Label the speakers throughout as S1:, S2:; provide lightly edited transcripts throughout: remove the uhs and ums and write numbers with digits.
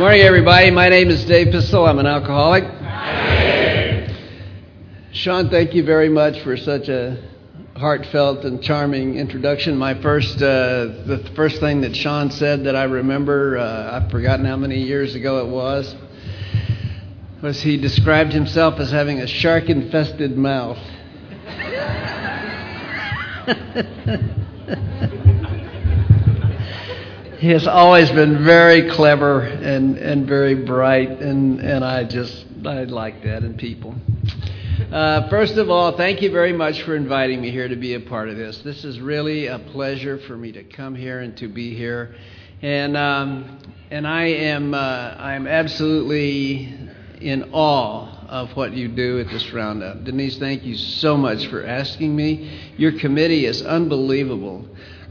S1: Morning, everybody. My name is Dave Pistol. I'm an alcoholic. Sean, thank you very much for such a heartfelt and charming introduction. The first thing that Sean said that I remember, I've forgotten how many years ago it was he described himself as having a shark-infested mouth. He has always been very clever and very bright, and I like that in people. First of all, thank you very much for inviting me here to be a part of this. This is really a pleasure for me to come here and to be here, and I am absolutely in awe of what you do at this roundup. Denise, thank you so much for asking me. Your committee is unbelievable.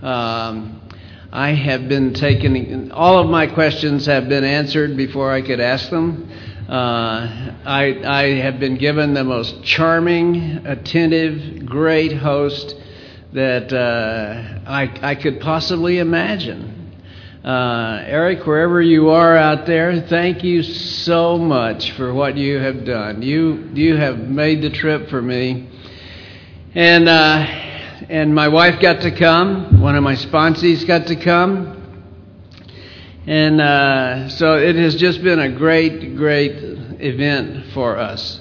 S1: I have been all of my questions have been answered before I could ask them. I have been given the most charming, attentive, great host that I could possibly imagine. Eric, wherever you are out there, thank you so much for what you have done. You have made the trip for me. And my wife got to come. One of my sponsees got to come. And so it has just been a great, great event for us.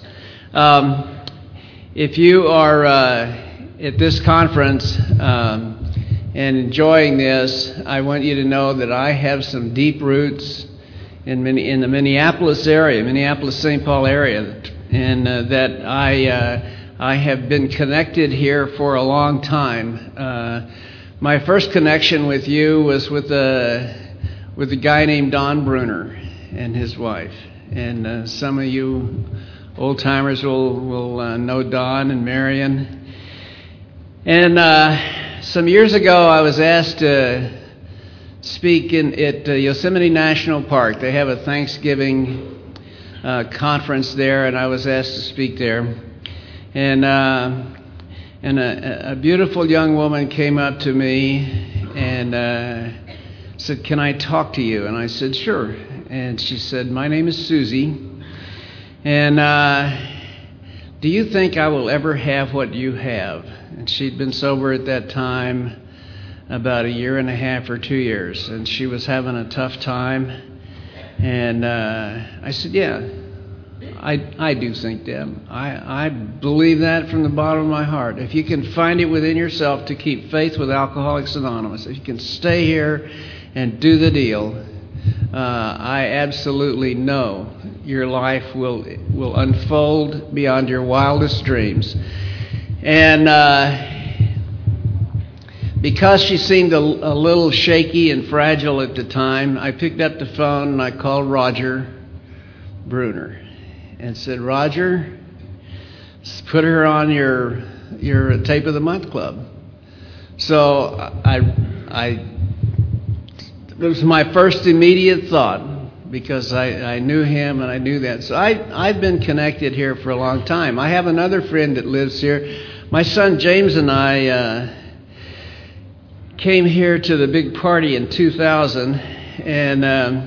S1: If you are at this conference and enjoying this, I want you to know that I have some deep roots in the Minneapolis area, Minneapolis-St. Paul area, and that I have been connected here for a long time. My first connection with you was with a guy named Don Bruner and his wife. And some of you old-timers will know Don and Marion. And some years ago, I was asked to speak at Yosemite National Park. They have a Thanksgiving conference there, and I was asked to speak there. And a beautiful young woman came up to me and said, "Can I talk to you?" And I said, "Sure." And she said, "My name is Susie, and do you think I will ever have what you have?" And she'd been sober at that time about 1.5 years or 2 years, and she was having a tough time. And I said, "Yeah, I do think that. I believe that from the bottom of my heart. If you can find it within yourself to keep faith with Alcoholics Anonymous, if you can stay here and do the deal, I absolutely know your life will unfold beyond your wildest dreams." And because she seemed a little shaky and fragile at the time, I picked up the phone and I called Roger Bruner and said, "Roger, put her on your Tape of the Month Club." So it was my first immediate thought, because I knew him and I knew that. So I've been connected here for a long time. I have another friend that lives here. My son James and I came here to the big party in 2000, and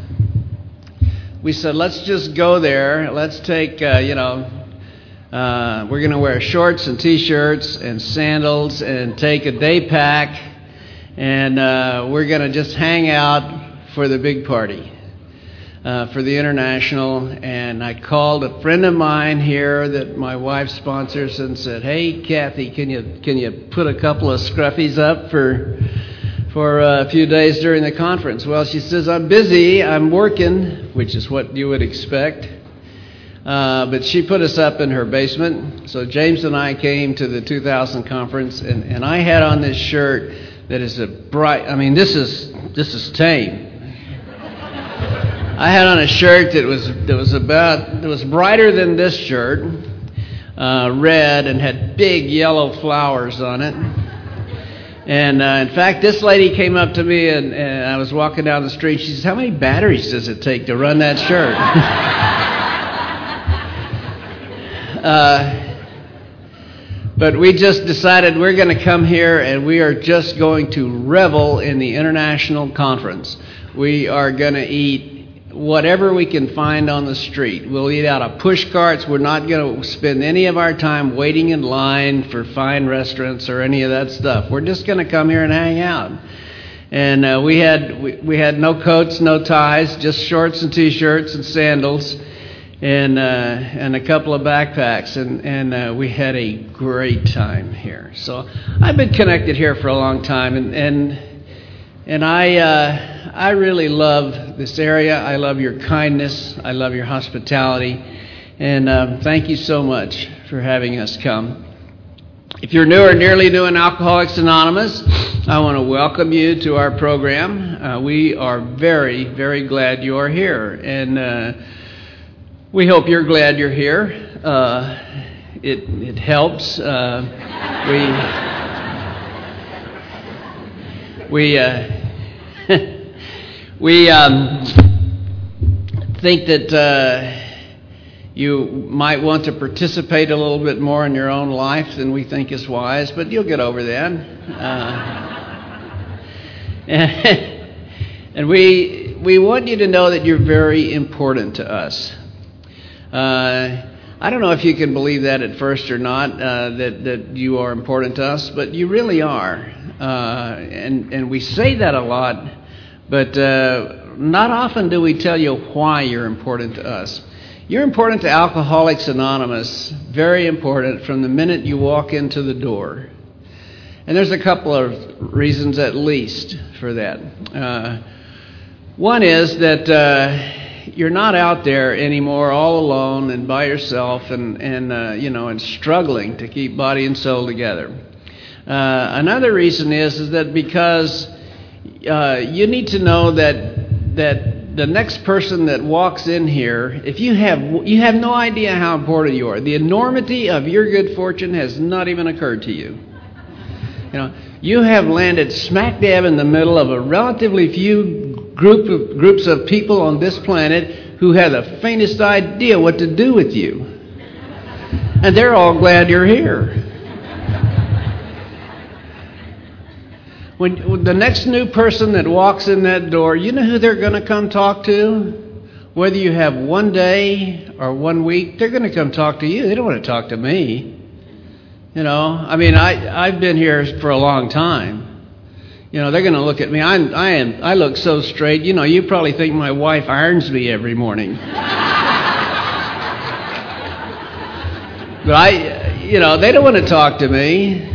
S1: we said, let's just go there. Let's take, we're going to wear shorts and T-shirts and sandals and take a day pack, and we're going to just hang out for the big party, for the International. And I called a friend of mine here that my wife sponsors and said, "Hey, Kathy, can you put a couple of scruffies up for a few days during the conference?" Well, she says, "I'm busy, I'm working," which is what you would expect. But she put us up in her basement. So James and I came to the 2000 conference, and I had on this shirt that is this is tame. I had on a shirt that was brighter than this shirt, red, and had big yellow flowers on it. And in fact, this lady came up to me, and I was walking down the street. She says, "How many batteries does it take to run that shirt?" But we just decided we're going to come here, and we are just going to revel in the International Conference. We are going to eat whatever we can find on the street. We'll eat out of push carts. We're not going to spend any of our time waiting in line for fine restaurants or any of that stuff. We're just going to come here and hang out. And we had no coats, no ties, just shorts and T-shirts and sandals, and a couple of backpacks, and we had a great time here. So I've been connected here for a long time, and I really love this area. I love your kindness. I love your hospitality, and thank you so much for having us come. If you're new or nearly new in Alcoholics Anonymous, I want to welcome you to our program. We are very, very glad you are here, and we hope you're glad you're here. It helps. We think that you might want to participate a little bit more in your own life than we think is wise, but you'll get over that. And we want you to know that you're very important to us. I don't know if you can believe that at first or not, that you are important to us, but you really are. And we say that a lot, but not often do we tell you why you're important to us. You're important to Alcoholics Anonymous, very important from the minute you walk into the door. And there's a couple of reasons at least for that. One is that you're not out there anymore all alone and by yourself and struggling to keep body and soul together. Another reason is that because you need to know that the next person that walks in here, if you have no idea how important you are. The enormity of your good fortune has not even occurred to you. You have landed smack dab in the middle of a relatively few groups of people on this planet who have the faintest idea what to do with you. And they're all glad you're here. When the next new person that walks in that door, you know who they're going to come talk to? Whether you have 1 day or 1 week, they're going to come talk to you. They don't want to talk to me. I've been here for a long time. They're going to look at me. I look so straight. You probably think my wife irons me every morning. But they don't want to talk to me.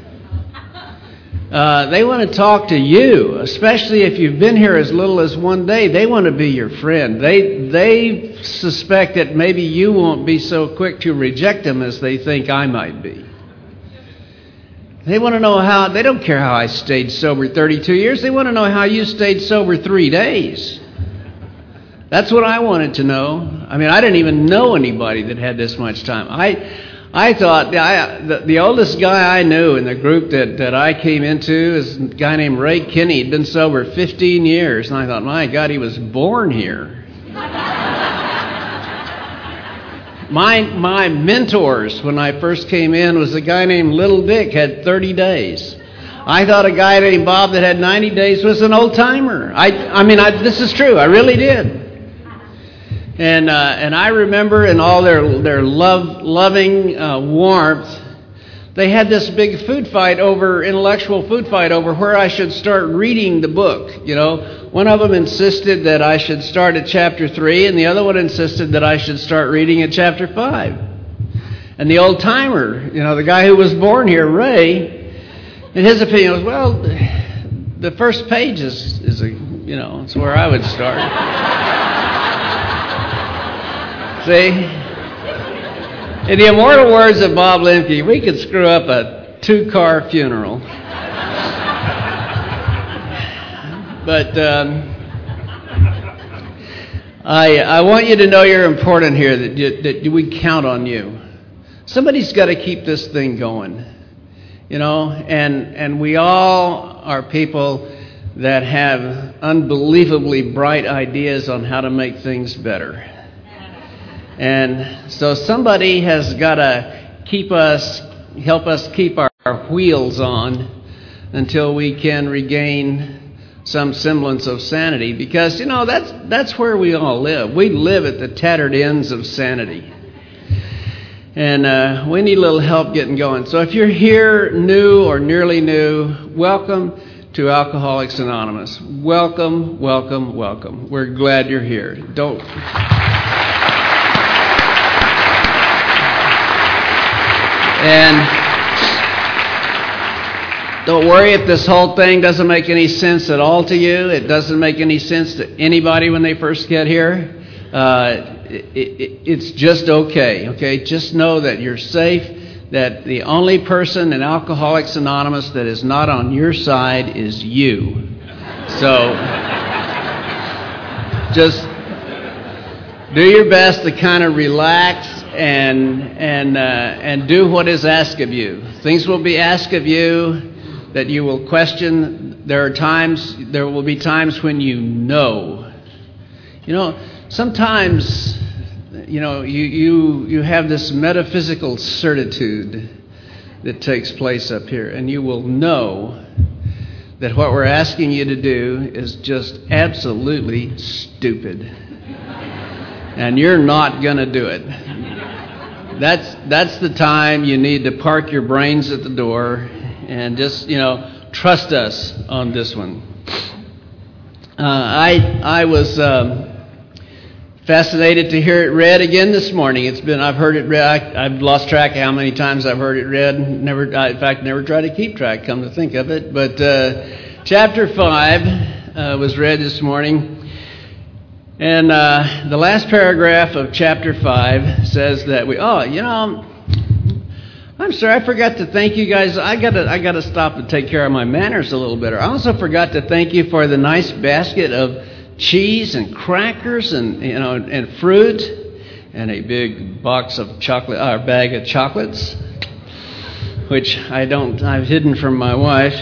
S1: They want to talk to you, especially if you've been here as little as 1 day. They want to be your friend. They suspect that maybe you won't be so quick to reject them as they think I might be. They want to know how. They don't care how I stayed sober 32 years. They want to know how you stayed sober 3 days. That's what I wanted to know. I didn't even know anybody that had this much time. I thought the oldest guy I knew in the group that I came into is a guy named Ray Kinney. He'd been sober 15 years. And I thought, my God, he was born here. My mentors when I first came in was a guy named Little Dick, had 30 days. I thought a guy named Bob that had 90 days was an old timer. This is true. I really did. And I remember in all their loving warmth, they had this big intellectual food fight over where I should start reading the book. One of them insisted that I should start at chapter 3, and the other one insisted that I should start reading at chapter 5. And the old timer, the guy who was born here, Ray, in his opinion was, well, the first page is it's where I would start. See? In the immortal words of Bob Lemke, we could screw up a 2-car funeral. But I want you to know you're important here, that we count on you. Somebody's got to keep this thing going. And we all are people that have unbelievably bright ideas on how to make things better. And so somebody has got to help us keep our wheels on until we can regain some semblance of sanity, because, that's where we all live. We live at the tattered ends of sanity. And we need a little help getting going. So if you're here new or nearly new, welcome to Alcoholics Anonymous. Welcome, welcome, welcome. We're glad you're here. Don't worry if this whole thing doesn't make any sense at all to you. It doesn't make any sense to anybody when they first get here. It's just okay, okay? Just know that you're safe, that the only person in Alcoholics Anonymous that is not on your side is you. So just do your best to kind of relax and do what is asked of you. Things will be asked of you that you will question. There will be times when sometimes, you have this metaphysical certitude that takes place up here, and you will know that what we're asking you to do is just absolutely stupid. And you're not going to do it. That's the time you need to park your brains at the door and just, trust us on this one. I was fascinated to hear it read again this morning. I've heard it read. I've lost track of how many times I've heard it read. Never tried to keep track, come to think of it. But chapter 5 was read this morning. And the last paragraph of chapter 5 says that I'm sorry, I forgot to thank you guys. I gotta stop and take care of my manners a little better. I also forgot to thank you for the nice basket of cheese and crackers and fruit and a big box of chocolate, or bag of chocolates, which I've hidden from my wife,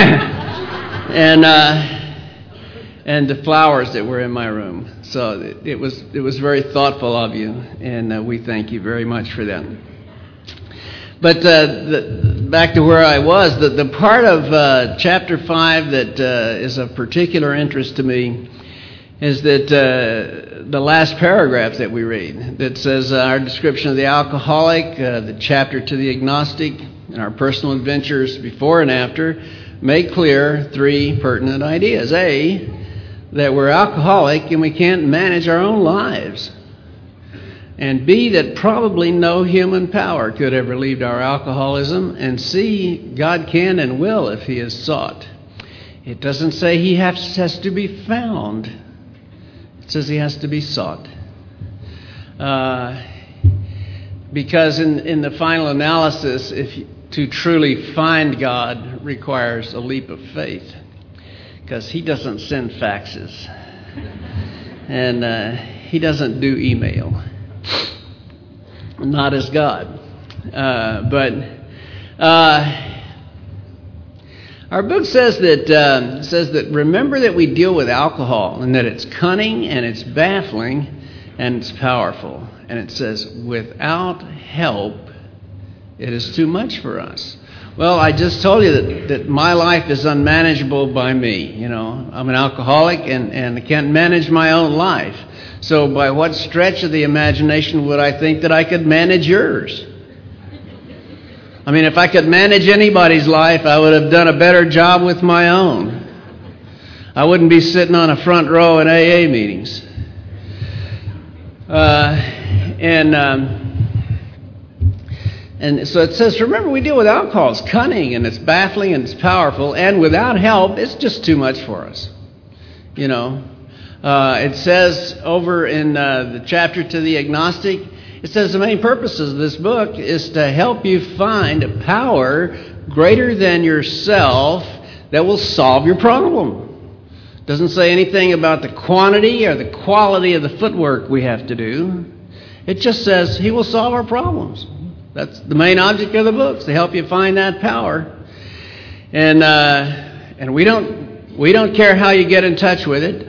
S1: and the flowers that were in my room. So it was very thoughtful of you, and we thank you very much for that. But back to where I was, the part of chapter 5 that is of particular interest to me is that the last paragraph that we read that says our description of the alcoholic, the chapter to the agnostic, and our personal adventures before and after make clear 3 pertinent ideas. A, that we're alcoholic and we can't manage our own lives. And B, that probably no human power could have relieved our alcoholism. And C, God can and will if he is sought. It doesn't say he has to be found. It says he has to be sought. Because in the final analysis, to truly find God requires a leap of faith. Because he doesn't send faxes. And he doesn't do email. Not as God. But our book says that remember that we deal with alcohol and that it's cunning and it's baffling and it's powerful. And it says without help it is too much for us. Well, I just told you that my life is unmanageable by me. I'm an alcoholic and I can't manage my own life. So by what stretch of the imagination would I think that I could manage yours? I mean, if I could manage anybody's life, I would have done a better job with my own. I wouldn't be sitting on a front row in AA meetings. And so it says, remember, we deal with alcohol. It's cunning and it's baffling and it's powerful. And without help, it's just too much for us. It says over in the chapter to the agnostic, it says the main purpose of this book is to help you find a power greater than yourself that will solve your problem. It doesn't say anything about the quantity or the quality of the footwork we have to do. It just says he will solve our problems. That's the main object of the book, is to help you find that power. And we don't care how you get in touch with it.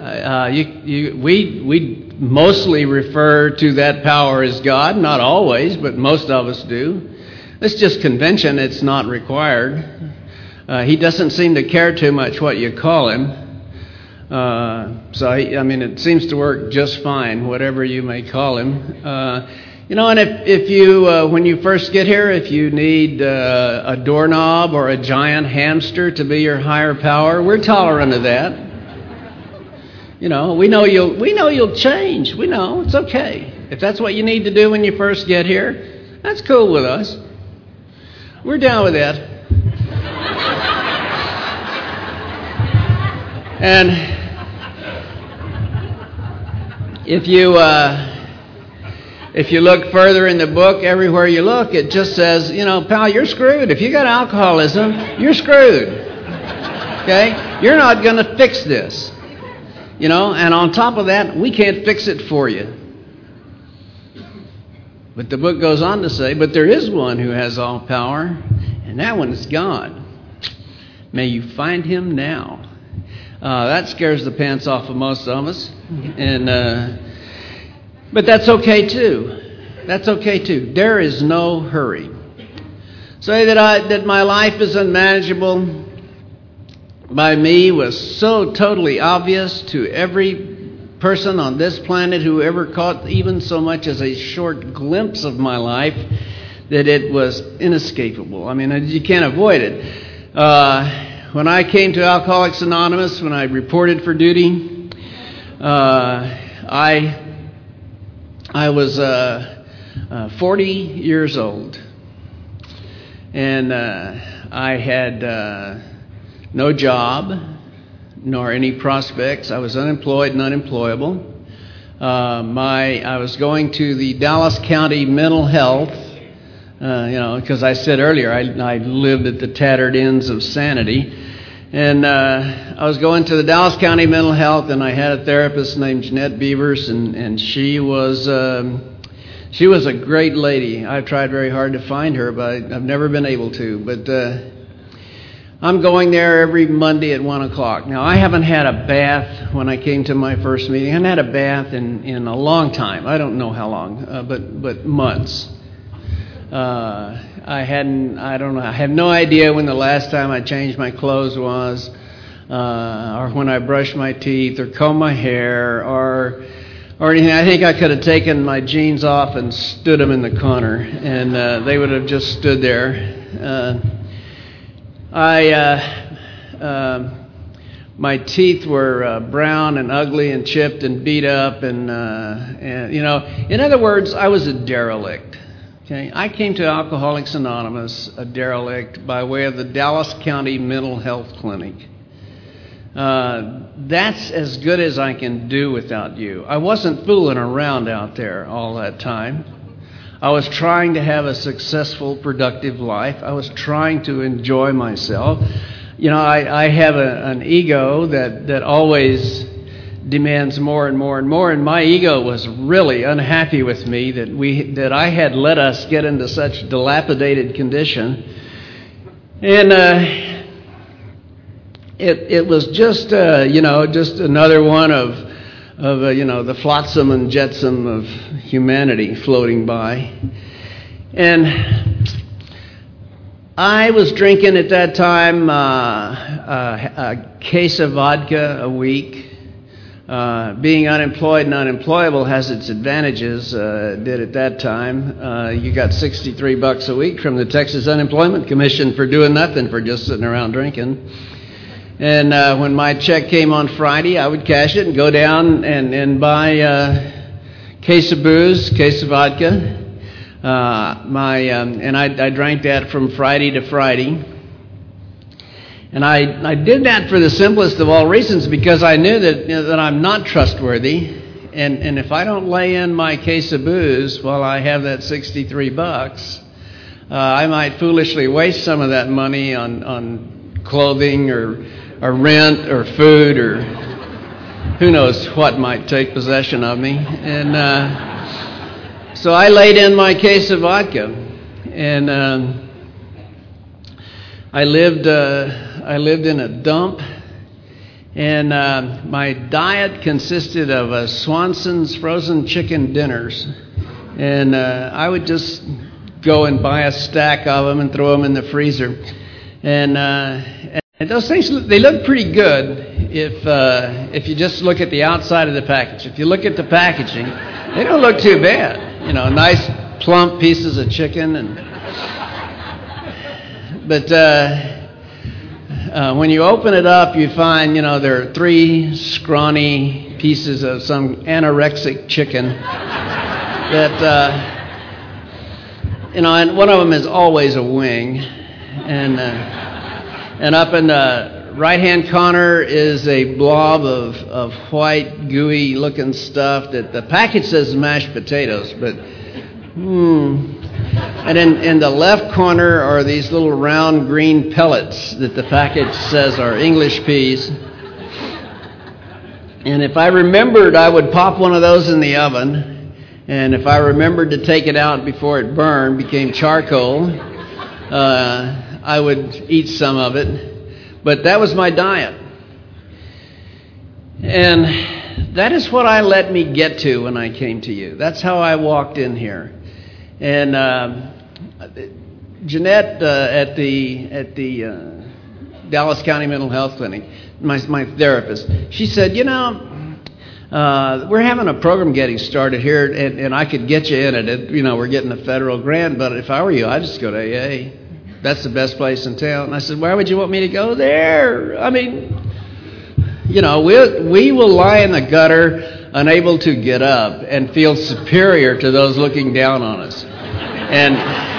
S1: We mostly refer to that power as God, not always, but most of us do. It's just convention. It's not required. He doesn't seem to care too much what you call him. It seems to work just fine, whatever you may call him. And if you, when you first get here, if you need a doorknob or a giant hamster to be your higher power, we're tolerant of that. We know you'll change. We know it's okay. If that's what you need to do when you first get here, that's cool with us. We're down with that. And if you look further in the book, everywhere you look, it just says, pal, you're screwed. If you got alcoholism, you're screwed. Okay? You're not going to fix this. And on top of that, we can't fix it for you. But the book goes on to say, but there is one who has all power, and that one is God. May you find him now. That scares the pants off of most of us. But that's okay too. That's okay too. There is no hurry. Say that my life is unmanageable by me was so totally obvious to every person on this planet who ever caught even so much as a short glimpse of my life that it was inescapable. You can't avoid it. When I came to Alcoholics Anonymous, when I reported for duty, I was 40 years old, and I had no job, nor any prospects. I was unemployed and unemployable. I was going to the Dallas County Mental Health, because I said earlier I lived at the tattered ends of sanity. And I was going to the Dallas County Mental Health, and I had a therapist named Jeanette Beavers, and she was a great lady. I've tried very hard to find her, but I've never been able to. But I'm going there every Monday at 1 o'clock. Now, I haven't had a bath when I came to my first meeting. I haven't had a bath in a long time. I don't know how long, but months. I have no idea when the last time I changed my clothes was, or when I brushed my teeth, or combed my hair, or anything. I think I could have taken my jeans off and stood them in the corner, and they would have just stood there. My teeth were brown and ugly and chipped and beat up, and in other words, I was a derelict. Okay, I came to Alcoholics Anonymous, a derelict, by way of the Dallas County Mental Health Clinic. That's as good as I can do without you. I wasn't fooling around out there all that time. I was trying to have a successful, productive life. I was trying to enjoy myself. I have an ego that always demands more and more and more, and my ego was really unhappy with me that I had let us get into such dilapidated condition. And it was just another one of the flotsam and jetsam of humanity floating by. And I was drinking at that time a case of vodka a week. Being unemployed and unemployable has its advantages, did at that time. You got $63 a week from the Texas Unemployment Commission for doing nothing, for just sitting around drinking. And when my check came on Friday, I would cash it and go down and buy a case of booze, case of vodka. And I drank that from Friday to Friday. And I did that for the simplest of all reasons, because I knew that I'm not trustworthy. And if I don't lay in my case of booze while I have that $63, I might foolishly waste some of that money on clothing or rent or food, or who knows what might take possession of me. And so I laid in my case of vodka, and I lived in a dump, and my diet consisted of Swanson's frozen chicken dinners, and I would just go and buy a stack of them and throw them in the freezer, and And those things, they look pretty good if you just look at the outside of the package. If you look at the packaging, they don't look too bad. You know, nice plump pieces of chicken. But when you open it up, you find, there are 3 scrawny pieces of some anorexic chicken that, and one of them is always a wing. And up in the right-hand corner is a blob of white, gooey-looking stuff that the package says mashed potatoes, but And in the left corner are these little round green pellets that the package says are English peas. And if I remembered, I would pop one of those in the oven. And if I remembered to take it out before it burned, became charcoal, I would eat some of it. But that was my diet. And that is what I let me get to when I came to you. That's how I walked in here. And Jeanette at the Dallas County Mental Health Clinic, my therapist, she said, we're having a program getting started here, and I could get you in it. We're getting a federal grant, but if I were you, I'd just go to AA. That's the best place in town. And I said, why would you want me to go there? I mean, we will lie in the gutter, unable to get up, and feel superior to those looking down on us. And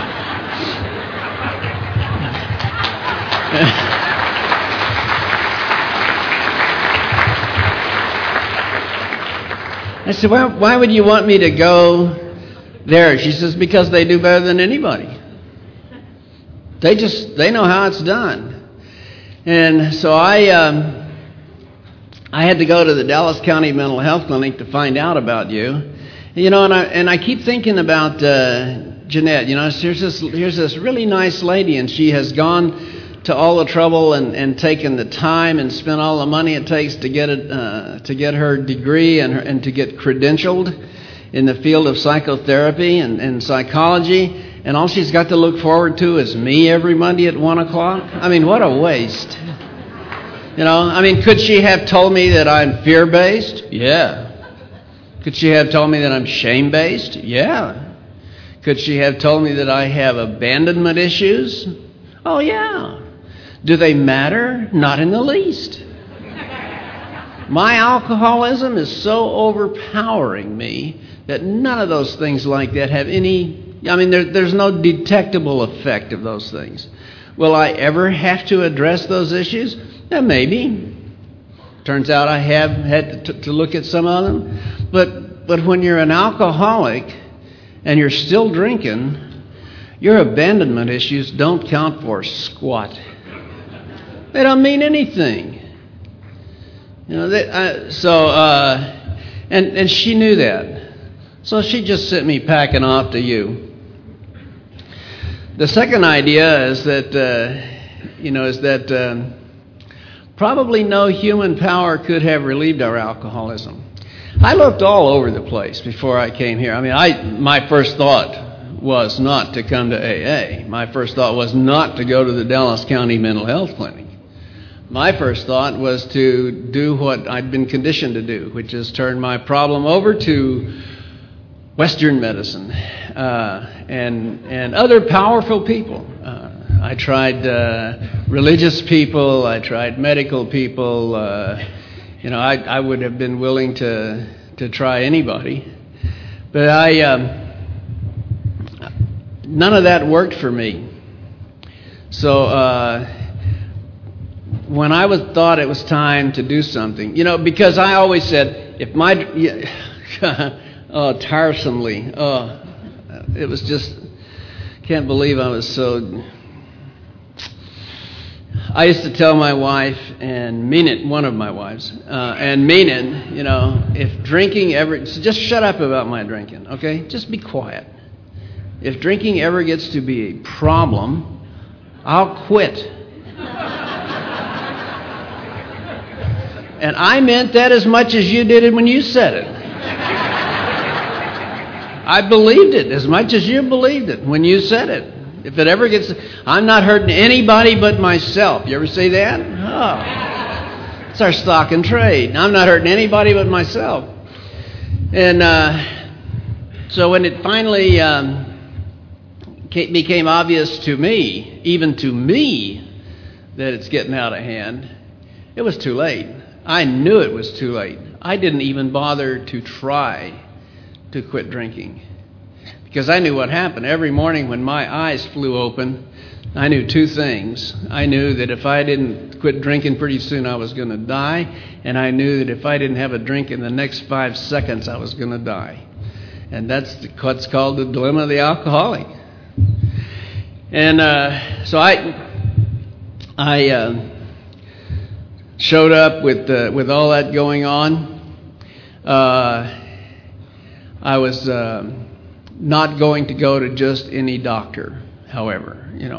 S1: I said, why would you want me to go there? She says, because they do better than anybody. They know how it's done. And so I had to go to the Dallas County Mental Health Clinic to find out about you. And I keep thinking about Jeanette. Here's this really nice lady, and she has gone to all the trouble and taken the time and spent all the money it takes to get her degree and to get credentialed in the field of psychotherapy and psychology. And all she's got to look forward to is me every Monday at 1 o'clock. I mean, what a waste. Could she have told me that I'm fear-based? Yeah. Could she have told me that I'm shame-based? Yeah. Could she have told me that I have abandonment issues? Oh, yeah. Do they matter? Not in the least. My alcoholism is so overpowering me that none of those things like that have any... there's no detectable effect of those things. Will I ever have to address those issues? Yeah, maybe. Turns out I have had to look at some of them. But when you're an alcoholic and you're still drinking, your abandonment issues don't count for squat. They don't mean anything. And she knew that. So she just sent me packing off to you. The second idea is that, probably no human power could have relieved our alcoholism. I looked all over the place before I came here. My first thought was not to come to AA. My first thought was not to go to the Dallas County Mental Health Clinic. My first thought was to do what I'd been conditioned to do, which is turn my problem over to Western medicine and other powerful people. I tried religious people. I tried medical people. I would have been willing to try anybody, but none of that worked for me. So when I thought it was time to do something, because I always said if my tiresomely. It was just, can't believe I was so... I used to tell my wife, and mean it, one of my wives, and mean it, if drinking ever... Just shut up about my drinking, okay? Just be quiet. If drinking ever gets to be a problem, I'll quit. And I meant that as much as you did it when you said it. I believed it as much as you believed it when you said it. If it ever gets... I'm not hurting anybody but myself. You ever say that? Oh, it's our stock and trade. I'm not hurting anybody but myself. And so when it finally became obvious to me, even to me, that it's getting out of hand, it was too late. I knew it was too late. I didn't even bother to try to quit drinking because I knew what happened. Every morning when my eyes flew open, I knew two things. I knew that if I didn't quit drinking pretty soon, I was going to die. And I knew that if I didn't have a drink in the next 5 seconds, I was going to die. And that's what's called the dilemma of the alcoholic. And so I showed up with all that going on. I was not going to go to just any doctor, however.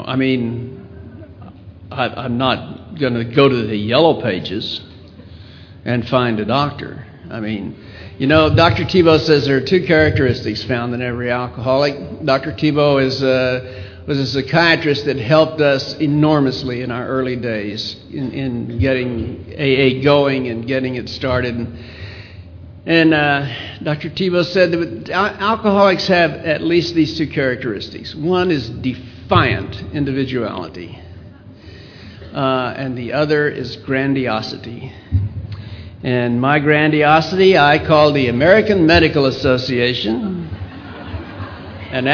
S1: I'm not going to go to the yellow pages and find a doctor. Dr. Thibault says there are two characteristics found in every alcoholic. Dr. Thibault was a psychiatrist that helped us enormously in our early days in getting AA going and getting it started. And Dr. Thibault said that alcoholics have at least these two characteristics. One is defiant individuality, and the other is grandiosity. And my grandiosity I call the American Medical Association, and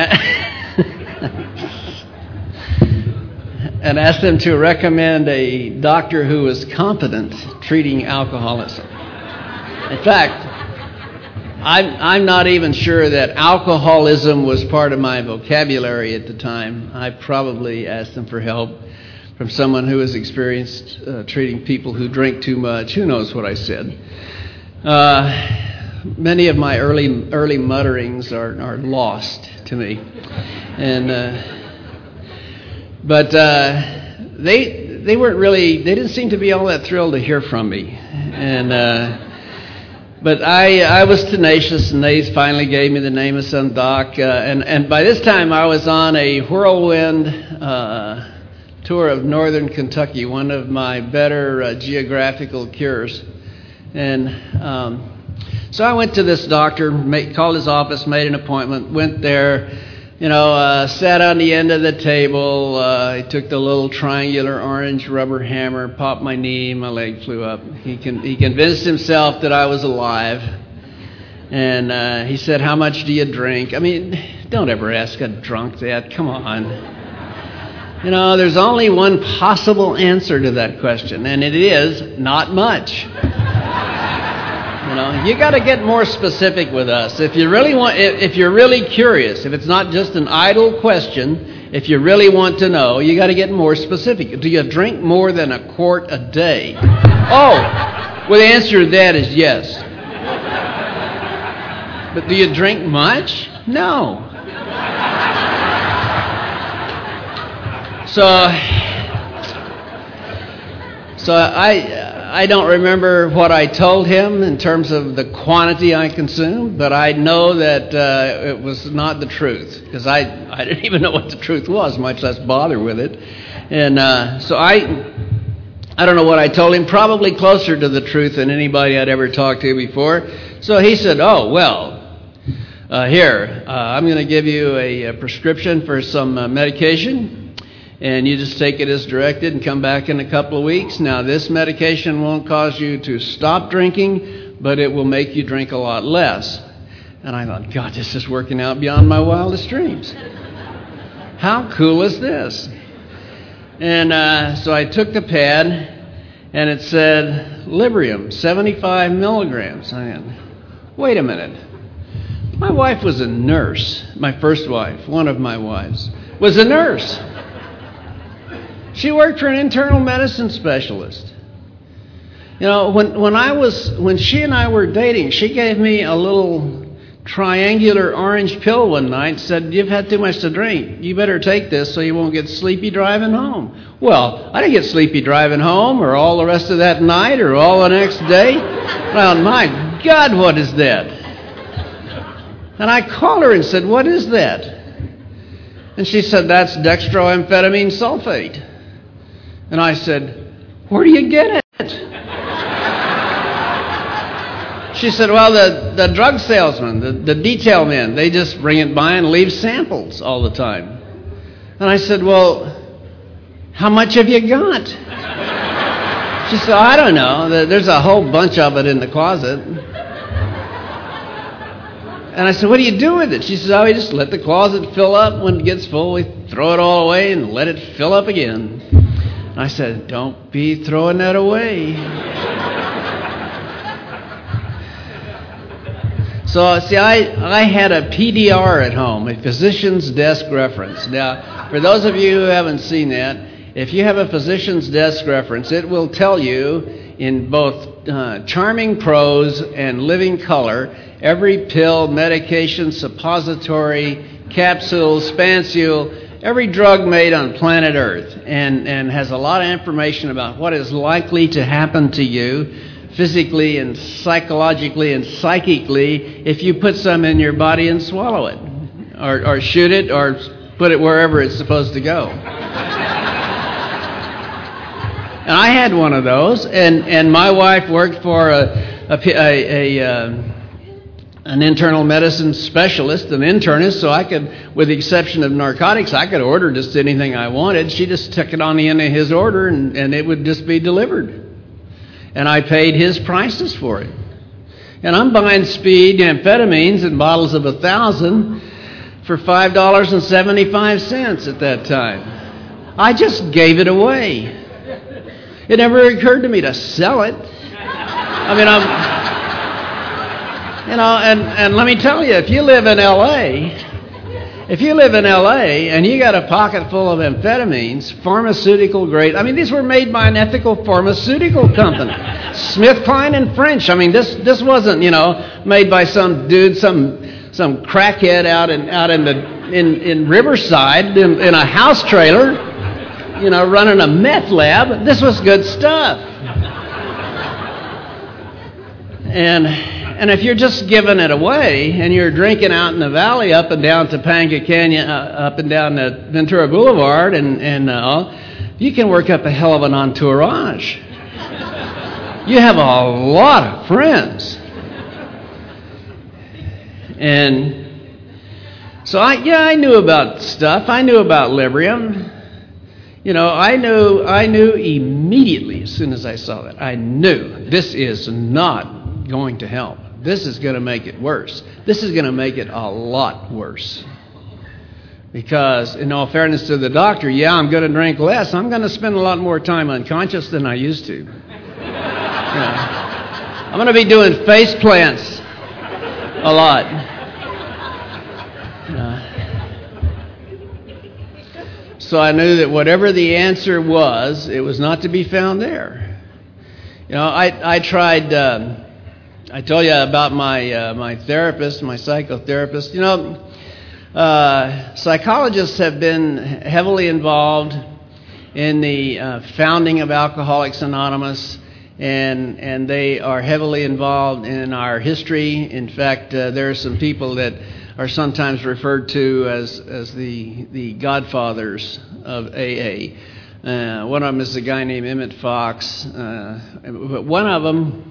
S1: and asked them to recommend a doctor who was competent treating alcoholism. In fact, I'm not even sure that alcoholism was part of my vocabulary at the time. I probably asked them for help from someone who was experienced treating people who drink too much. Who knows what I said? Many of my early mutterings are lost to me, but they weren't really. They didn't seem to be all that thrilled to hear from me, But I was tenacious, and they finally gave me the name of some doc. And by this time, I was on a whirlwind tour of northern Kentucky, one of my better geographical cures. And so I went to this doctor, called his office, made an appointment, went there, sat on the end of the table. He took the little triangular orange rubber hammer, popped my knee, my leg flew up. He convinced himself that I was alive. And he said, "How much do you drink?" Don't ever ask a drunk that. Come on. There's only one possible answer to that question, and it is not much. You got to get more specific with us. If you're really curious, if it's not just an idle question, if you really want to know, you got to get more specific. Do you drink more than a quart a day? Well, the answer to that is yes. But do you drink much? No. So I don't remember what I told him in terms of the quantity I consumed, but I know that it was not the truth, because I didn't even know what the truth was, much less bother with it. And so I don't know what I told him, probably closer to the truth than anybody I'd ever talked to before. So he said, here, I'm going to give you a prescription for some medication. And you just take it as directed and come back in a couple of weeks. Now, this medication won't cause you to stop drinking, but it will make you drink a lot less. And I thought, God, this is working out beyond my wildest dreams. How cool is this? And so I took the pad, and it said, Librium, 75 milligrams. I thought, wait a minute. My wife was a nurse. My first wife, one of my wives, was a nurse. She worked for an internal medicine specialist. When she and I were dating, she gave me a little triangular orange pill one night and said, "You've had too much to drink. You better take this so you won't get sleepy driving home." Well, I didn't get sleepy driving home or all the rest of that night or all the next day. Well, my God, what is that? And I called her and said, "What is that?" And she said, "That's dextroamphetamine sulfate." And I said, Where do you get it? She said, well, the drug salesmen, the detail men, they just bring it by and leave samples all the time. And I said, well, how much have you got? She said, I don't know. There's a whole bunch of it in the closet. And I said, what do you do with it? She said, oh, we just let the closet fill up. When it gets full, we throw it all away and let it fill up again. And I said, don't be throwing that away. So, see, I had a PDR at home, a physician's desk reference. Now, for those of you who haven't seen that, if you have a physician's desk reference, it will tell you in both charming prose and living color every pill, medication, suppository, capsule, spancule, every drug made on planet Earth, and has a lot of information about what is likely to happen to you physically and psychologically and psychically if you put some in your body and swallow it, or shoot it, or put it wherever it's supposed to go. And I had one of those, and my wife worked for an internal medicine specialist, an internist, so I could, with the exception of narcotics, I could order just anything I wanted. She just took it on the end of his order, and it would just be delivered. And I paid his prices for it. And I'm buying speed amphetamines in bottles of 1,000 for $5.75 at that time. I just gave it away. It never occurred to me to sell it. I mean, and let me tell you, if you live in L.A. and you got a pocket full of amphetamines, pharmaceutical grade, I mean, these were made by an ethical pharmaceutical company, SmithKline and French. I mean, this wasn't, made by some dude, some crackhead out in Riverside in a house trailer, running a meth lab. This was good stuff. And if you're just giving it away and you're drinking out in the valley up and down Topanga Canyon, up and down the Ventura Boulevard, and you can work up a hell of an entourage. You have a lot of friends. And so I knew about stuff. I knew about Librium. I knew immediately as soon as I saw that. I knew this is not going to help. This is going to make it worse. This is going to make it a lot worse. Because, in all fairness to the doctor, I'm going to drink less. I'm going to spend a lot more time unconscious than I used to. I'm going to be doing face plants a lot. So I knew that whatever the answer was, it was not to be found there. I tried... I told you about my therapist, my psychotherapist. Psychologists have been heavily involved in the founding of Alcoholics Anonymous, and they are heavily involved in our history. In fact, there are some people that are sometimes referred to as the godfathers of AA. One of them is a guy named Emmett Fox. But one of them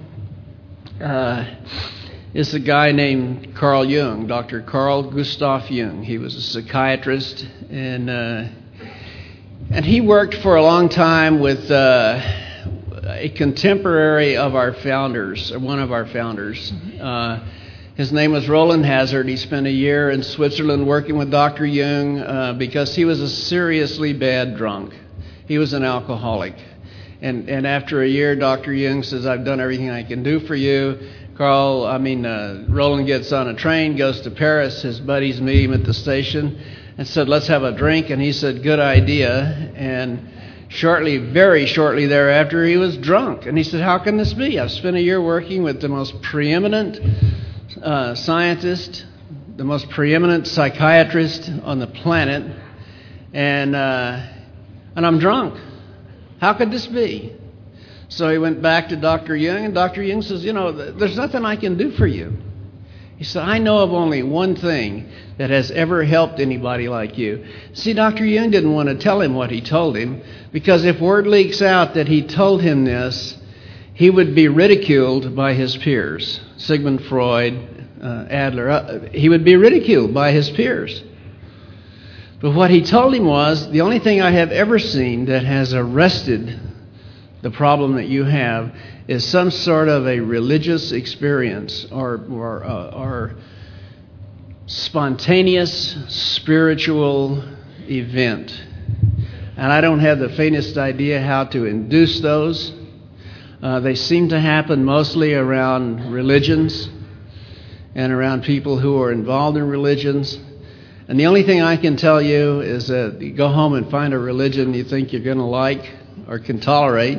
S1: is a guy named Carl Jung, Dr. Carl Gustav Jung. He was a psychiatrist, and he worked for a long time with a contemporary of our founders, or one of our founders. His name was Roland Hazard. He spent a year in Switzerland working with Dr. Jung because he was a seriously bad drunk. He was an alcoholic. And after a year, Dr. Jung says, I've done everything I can do for you. Roland gets on a train, goes to Paris. His buddies meet him at the station and said, let's have a drink. And he said, good idea. And very shortly thereafter, he was drunk. And he said, how can this be? I've spent a year working with the most preeminent scientist, the most preeminent psychiatrist on the planet, and I'm drunk. How could this be? So he went back to Dr. Jung, and Dr. Jung says, there's nothing I can do for you. He said, I know of only one thing that has ever helped anybody like you. See, Dr. Jung didn't want to tell him what he told him, because if word leaks out that he told him this, he would be ridiculed by his peers. Sigmund Freud, Adler, he would be ridiculed by his peers. But what he told him was, the only thing I have ever seen that has arrested the problem that you have is some sort of a religious experience or spontaneous spiritual event. And I don't have the faintest idea how to induce those. They seem to happen mostly around religions and around people who are involved in religions. And the only thing I can tell you is that you go home and find a religion you think you're going to like or can tolerate,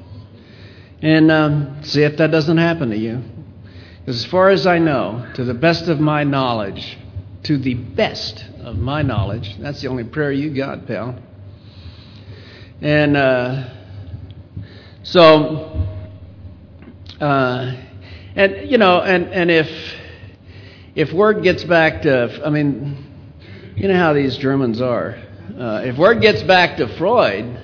S1: and see if that doesn't happen to you. Because as far as I know, to the best of my knowledge, that's the only prayer you got, pal. And if word gets back to, you know how these Germans are. If word gets back to Freud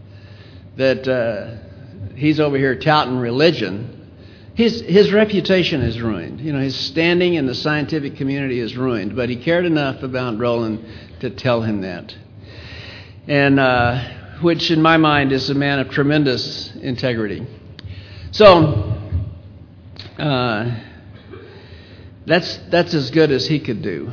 S1: that he's over here touting religion, his reputation is ruined. You know, his standing in the scientific community is ruined. But he cared enough about Roland to tell him that, and which in my mind is a man of tremendous integrity. So that's as good as he could do.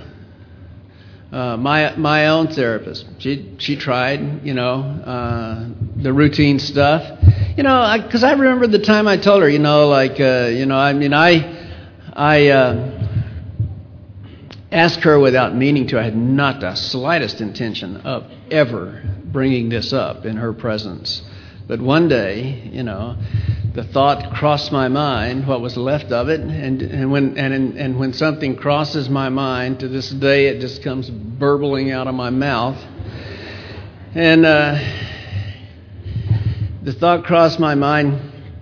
S1: My own therapist, she tried, the routine stuff, because I remember the time I told her, I asked her without meaning to. I had not the slightest intention of ever bringing this up in her presence. But one day, the thought crossed my mind, what was left of it, and when something crosses my mind, to this day it just comes burbling out of my mouth. And the thought crossed my mind.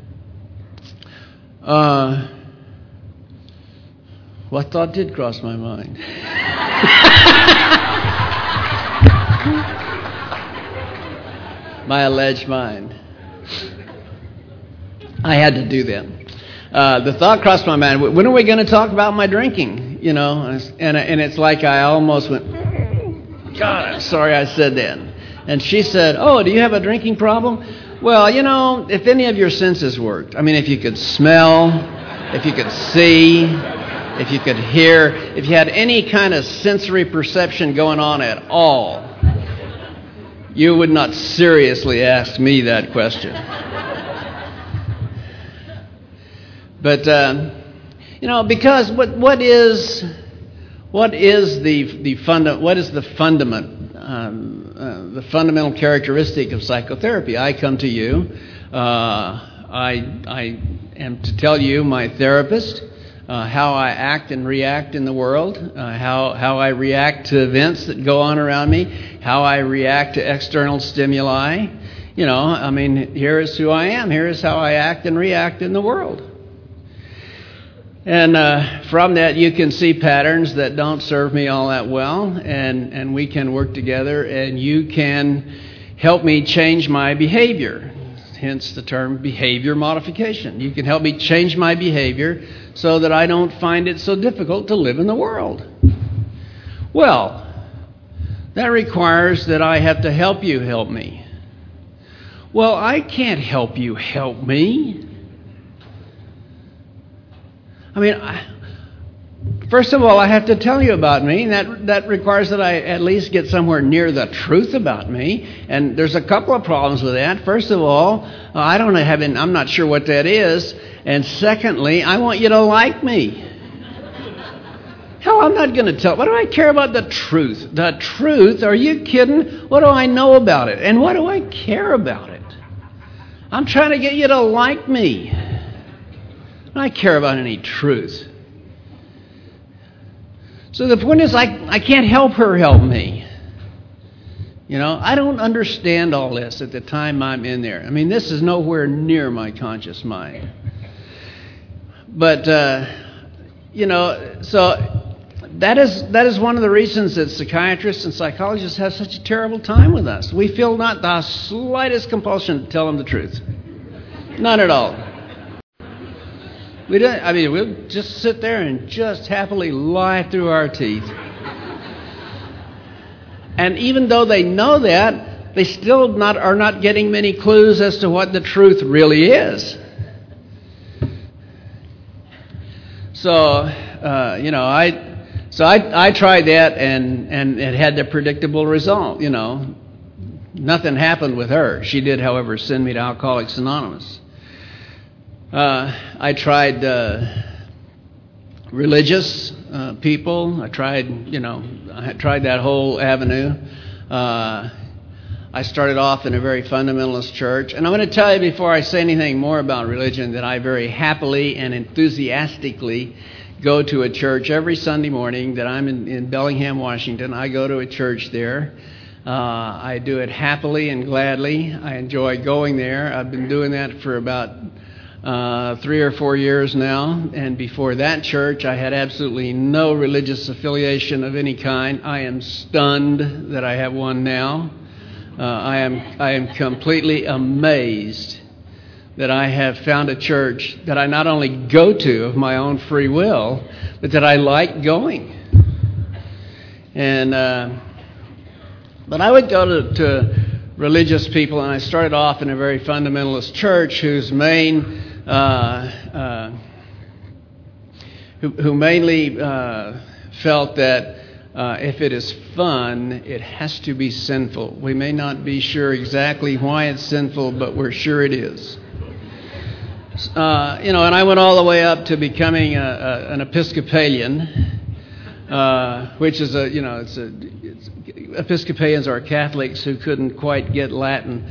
S1: What thought did cross my mind? My alleged mind. I had to do that. The thought crossed my mind, when are we going to talk about my drinking? And it's like I almost went, God, I'm sorry I said that. And she said, oh, do you have a drinking problem? Well, if any of your senses worked, if you could smell, if you could see, if you could hear, if you had any kind of sensory perception going on at all, you would not seriously ask me that question. But because what is the fundamental characteristic of psychotherapy? I come to you. I am to tell you, my therapist, how I act and react in the world, how I react to events that go on around me, how I react to external stimuli. Here is who I am. Here is how I act and react in the world. And from that, you can see patterns that don't serve me all that well, and we can work together, and you can help me change my behavior, hence the term behavior modification. You can help me change my behavior so that I don't find it so difficult to live in the world. Well, that requires that I have to help you help me. Well, I can't help you help me. First of all, I have to tell you about me, and that requires that I at least get somewhere near the truth about me. And there's a couple of problems with that. First of all, I'm not sure what that is. And secondly, I want you to like me. Hell, I'm not going to tell. What do I care about the truth? The truth? Are you kidding? What do I know about it? And what do I care about it? I'm trying to get you to like me. I don't care about any truth. So the point is, I can't help her help me. I don't understand all this at the time I'm in there. This is nowhere near my conscious mind. But So that is one of the reasons that psychiatrists and psychologists have such a terrible time with us. We feel not the slightest compulsion to tell them the truth. None at all. We'll just sit there and just happily lie through our teeth. And even though they know that, they still are not getting many clues as to what the truth really is. So, I tried that and it had the predictable result. Nothing happened with her. She did, however, send me to Alcoholics Anonymous. I tried religious people. I tried that whole avenue. I started off in a very fundamentalist church. And I'm going to tell you before I say anything more about religion that I very happily and enthusiastically go to a church every Sunday morning that I'm in Bellingham, Washington. I go to a church there. I do it happily and gladly. I enjoy going there. I've been doing that for about 3 or 4 years now, and before that church I had absolutely no religious affiliation of any kind. I am stunned that I have one now. I am completely amazed that I have found a church that I not only go to of my own free will, but that I like going. And but I would go to religious people, and I started off in a very fundamentalist church whose main who mainly felt that if it is fun, it has to be sinful. We may not be sure exactly why it's sinful, but we're sure it is. And I went all the way up to becoming an Episcopalian, which is Episcopalians are Catholics who couldn't quite get Latin,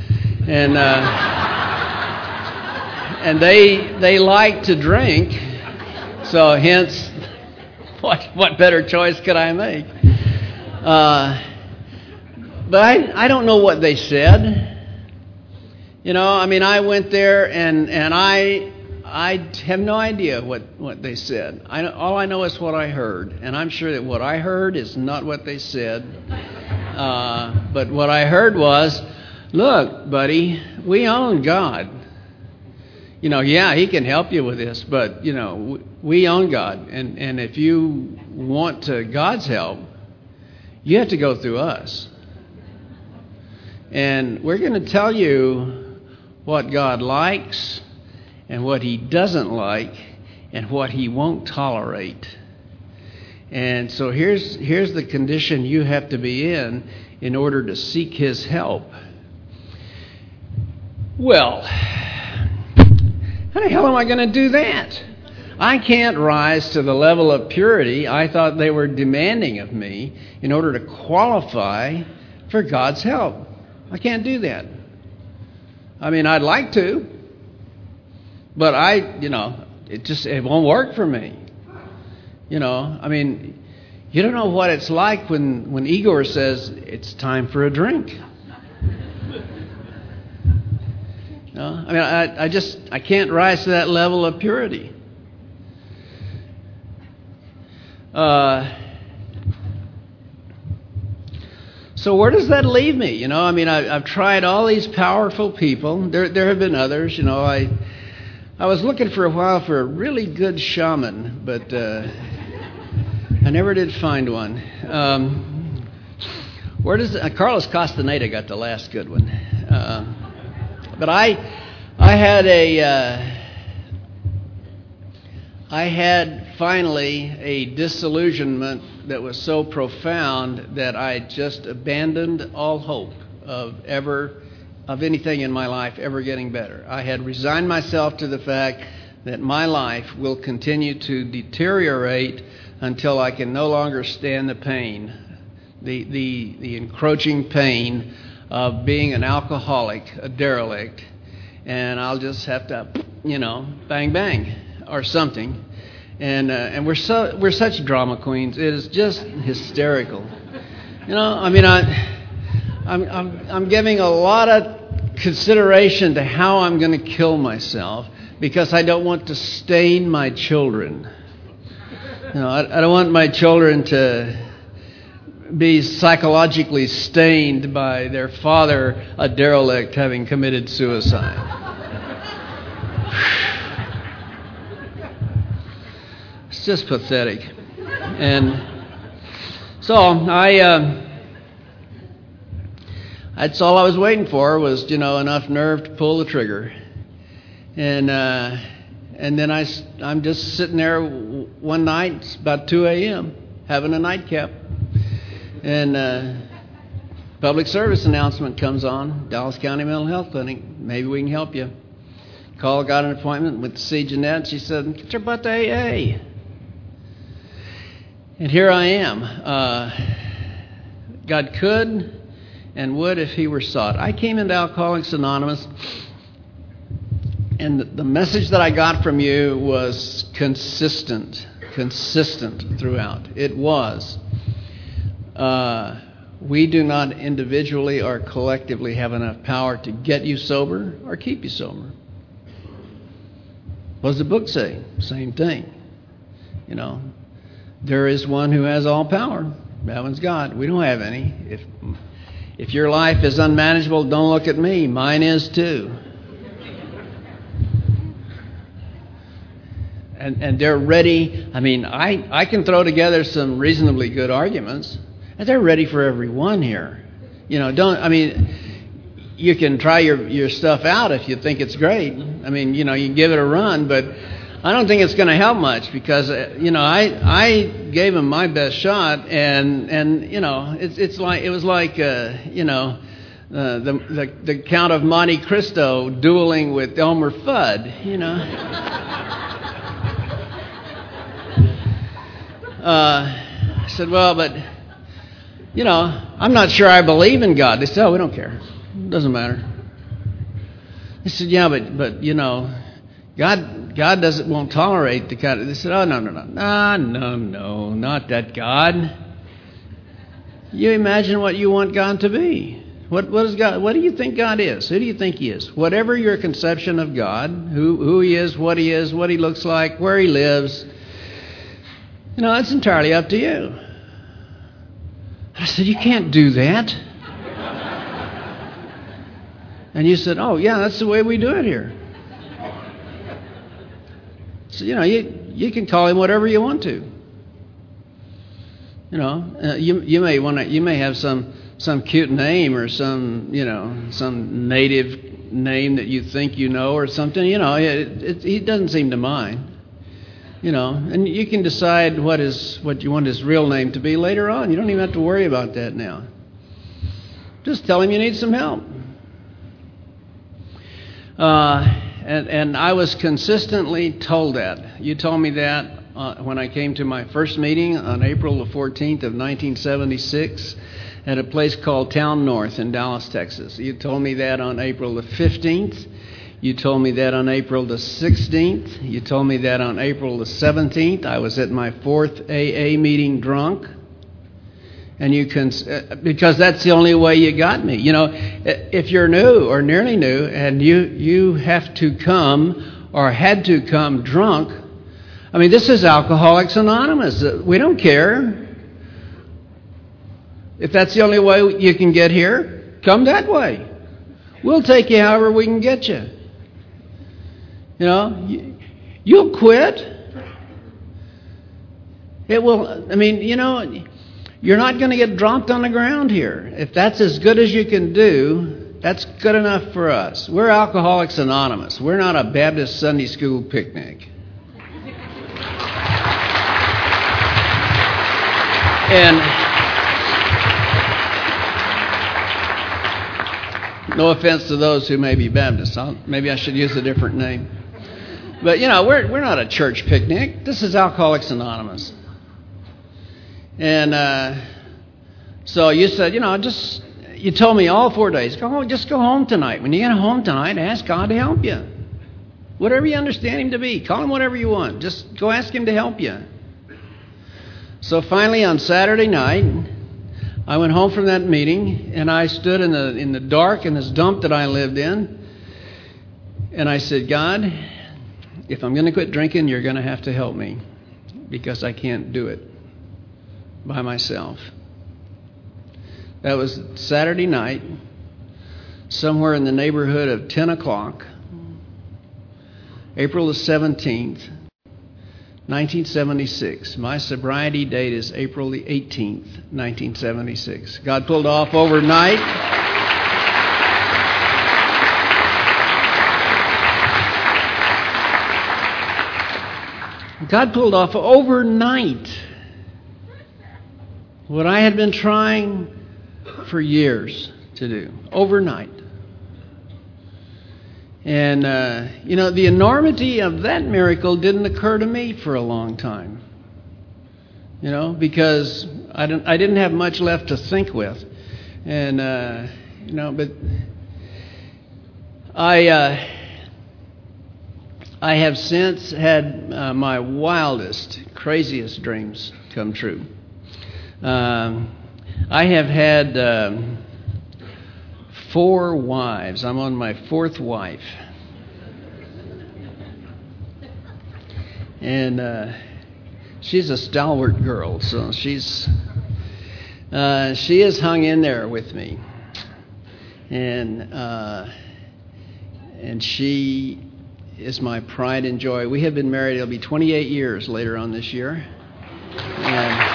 S1: and they like to drink, so hence, what better choice could I make? But I don't know what they said. I went there and I have no idea what they said. All I know is what I heard, and I'm sure that what I heard is not what they said. But what I heard was, look, buddy, we own God. Yeah, He can help you with this, but, we own God. And if you want God's help, you have to go through us. And we're going to tell you what God likes and what He doesn't like and what He won't tolerate. And so here's the condition you have to be in order to seek His help. Well, how the hell am I going to do that? I can't rise to the level of purity I thought they were demanding of me in order to qualify for God's help. I can't do that. I'd like to, but it won't work for me. You don't know what it's like when Igor says, it's time for a drink. I can't rise to that level of purity. So where does that leave me? I've tried all these powerful people. There have been others. I was looking for a while for a really good shaman, but I never did find one. Carlos Castaneda got the last good one. But I had finally a disillusionment that was so profound that I just abandoned all hope of anything in my life ever getting better. I had resigned myself to the fact that my life will continue to deteriorate until I can no longer stand the pain, the encroaching pain of being an alcoholic, a derelict, and I'll just have to, bang bang or something. And we're such drama queens. It is just hysterical. I'm giving a lot of consideration to how I'm going to kill myself because I don't want to stain my children. I don't want my children to be psychologically stained by their father, a derelict, having committed suicide. It's just pathetic. And so that's all I was waiting for was, enough nerve to pull the trigger. And then I'm just sitting there one night, it's about 2 a.m., having a nightcap. And public service announcement comes on, Dallas County Mental Health Clinic. Maybe we can help you. Got an appointment with C. Jeanette. She said, get your butt to AA. And here I am. God could and would if he were sought. I came into Alcoholics Anonymous, and the message that I got from you was consistent throughout. It was, we do not individually or collectively have enough power to get you sober or keep you sober. What does the book say? Same thing. There is one who has all power. That one's God. We don't have any. If your life is unmanageable, don't look at me. Mine is too. And they're ready. I can throw together some reasonably good arguments, and they're ready for everyone here. You can try your stuff out if you think it's great. You can give it a run, but I don't think it's going to help much because, I gave him my best shot, and it was like the Count of Monte Cristo dueling with Elmer Fudd, I said, well, but, I'm not sure I believe in God. They said, oh, we don't care. It doesn't matter. They said, yeah, but God won't tolerate the kind of... They said, oh, no, not that God. You imagine what you want God to be. What is God? What do you think God is? Who do you think he is? Whatever your conception of God, who he is, what he looks like, where he lives, that's entirely up to you. I said, you can't do that. And you said, oh, yeah, that's the way we do it here. So, you can call him whatever you want to. You may have some cute name or some native name that you think or something. He doesn't seem to mind. And you can decide what you want his real name to be later on. You don't even have to worry about that now. Just tell him you need some help. And I was consistently told that. You told me that when I came to my first meeting on April the 14th of 1976 at a place called Town North in Dallas, Texas. You told me that on April the 15th. You told me that on April the 16th. You told me that on April the 17th. I was at my fourth AA meeting drunk. And because that's the only way you got me. If you're new or nearly new and you have to come or had to come drunk, this is Alcoholics Anonymous. We don't care. If that's the only way you can get here, come that way. We'll take you however we can get you. You'll quit. It will, you're not going to get dropped on the ground here. If that's as good as you can do, that's good enough for us. We're Alcoholics Anonymous. We're not a Baptist Sunday school picnic. And no offense to those who may be Baptists. Maybe I should use a different name. But, we're not a church picnic. This is Alcoholics Anonymous. And so you said, you told me all 4 days, just go home tonight. When you get home tonight, ask God to help you. Whatever you understand him to be, call him whatever you want. Just go ask him to help you. So finally on Saturday night, I went home from that meeting, and I stood in the dark in this dump that I lived in, and I said, God, if I'm going to quit drinking, you're going to have to help me. because I can't do it by myself. That was Saturday night, somewhere in the neighborhood of 10 o'clock, April the 17th, 1976. My sobriety date is April the 18th, 1976. God pulled off overnight. God pulled off overnight what I had been trying for years to do. Overnight. And, the enormity of that miracle didn't occur to me for a long time. Because I didn't have much left to think with. And, but I have since had my wildest, craziest dreams come true. I have had 4 wives. I'm on my 4th wife. And she's a stalwart girl, so she has hung in there with me. And she is my pride and joy. We have been married, it'll be 28 years later on this year. And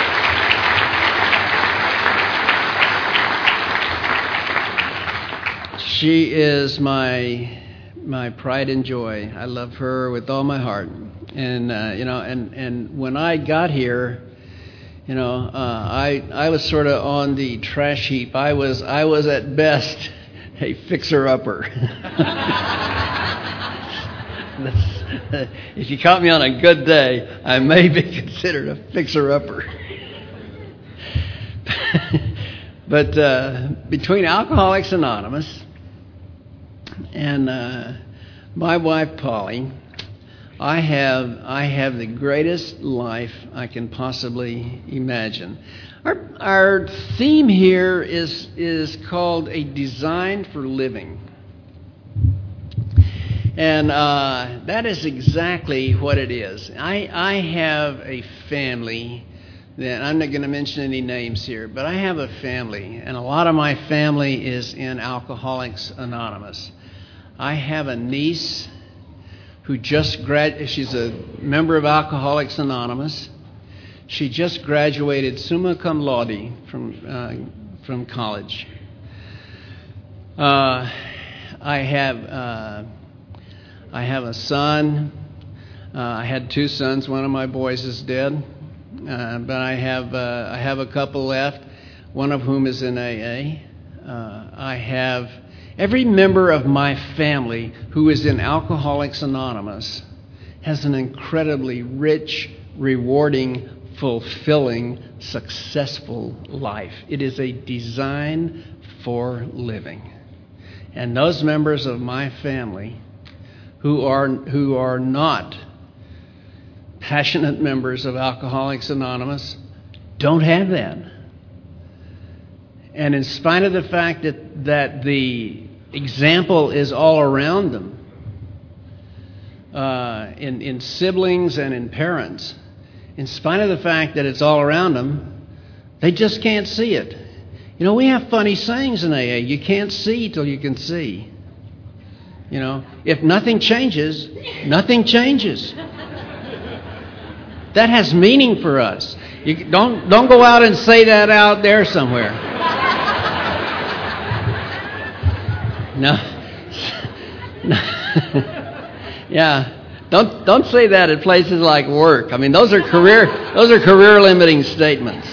S1: she is my pride and joy. I love her with all my heart. And and when I got here, I was sort of on the trash heap. I was at best a fixer-upper. If you caught me on a good day, I may be considered a fixer-upper. But between Alcoholics Anonymous and my wife Polly, I have the greatest life I can possibly imagine. Our theme here is called A Design for Living. And that is exactly what it is. I have a family that, I'm not going to mention any names here, but I have a family, and a lot of my family is in Alcoholics Anonymous. I have a niece who she's a member of Alcoholics Anonymous. She just graduated summa cum laude from college. I have a son. I had 2 sons. One of my boys is dead, but I have a couple left. One of whom is in AA. I have every member of my family who is in Alcoholics Anonymous has an incredibly rich, rewarding, fulfilling, successful life. It is a design for living. And those members of my family who are not passionate members of Alcoholics Anonymous don't have that. And in spite of the fact that the example is all around them, in siblings and in parents, in spite of the fact that it's all around them, they just can't see it. We have funny sayings in AA. You can't see till you can see. If nothing changes, nothing changes. That has meaning for us. You don't go out and say that out there somewhere. No. Yeah. Don't say that at places like work. I mean, those are career limiting statements.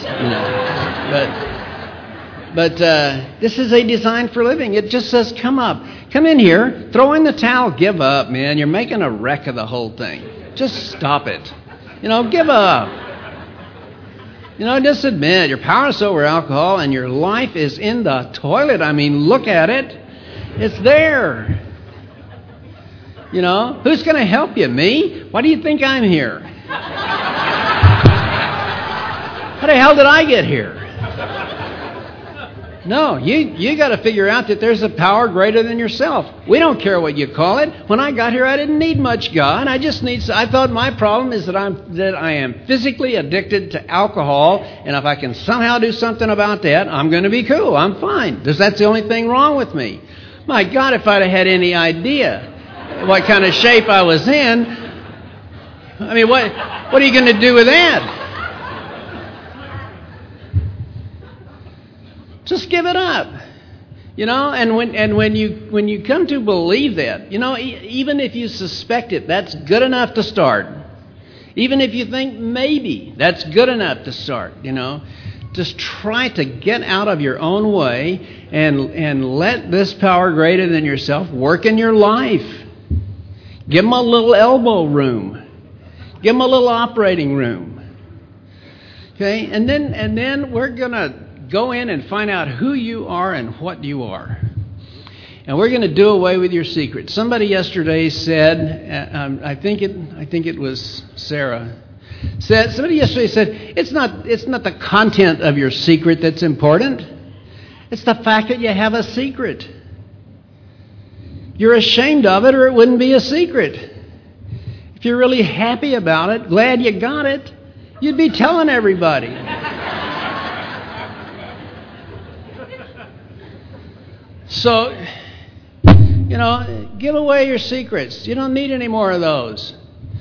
S1: But this is a design for living. It just says, come in here, throw in the towel, give up, man. You're making a wreck of the whole thing. Just stop it. Give up. Just admit you're powerless over alcohol and your life is in the toilet. I mean, look at it. It's there. Who's going to help you? Me? Why do you think I'm here? How the hell did I get here? No, you got to figure out that there's a power greater than yourself. We don't care what you call it. When I got here, I didn't need much God. I thought my problem is that I am physically addicted to alcohol, and if I can somehow do something about that, I'm going to be cool. I'm fine. That's the only thing wrong with me. My God, if I'd have had any idea what kind of shape I was in, I mean, what are you going to do with that? Just give it up, And when you come to believe that, even if you suspect it, that's good enough to start. Even if you think maybe, that's good enough to start. Just try to get out of your own way and let this power greater than yourself work in your life. Give them a little elbow room. Give them a little operating room. Okay, and then we're gonna go in and find out who you are and what you are. And we're going to do away with your secret. Somebody yesterday said, I think it was Sarah, somebody yesterday said, it's not the content of your secret that's important. It's the fact that you have a secret. You're ashamed of it or it wouldn't be a secret. If you're really happy about it, glad you got it, you'd be telling everybody. So, give away your secrets. You don't need any more of those.